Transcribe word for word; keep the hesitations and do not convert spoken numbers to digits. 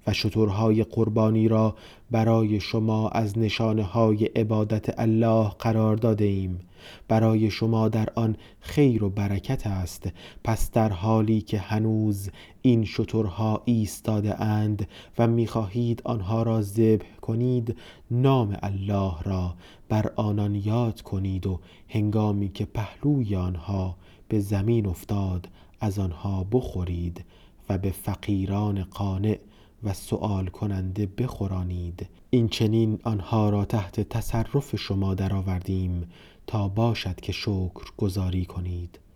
و شترهای قربانی را برای شما از نشانه های عبادت الله قرار داده ایم. برای شما در آن خیر و برکت است. پس در حالی که هنوز این شترها ایستاده اند و می‌خواهید آنها را ذبح کنید، نام الله را بر آنان یاد کنید و هنگامی که پهلوی آنها به زمین افتاد از آنها بخورید و به فقیران قانع و سؤال کننده بخورانید. این چنین آنها را تحت تصرف شما درآوردیم تا باشد که شکر گزاری کنید.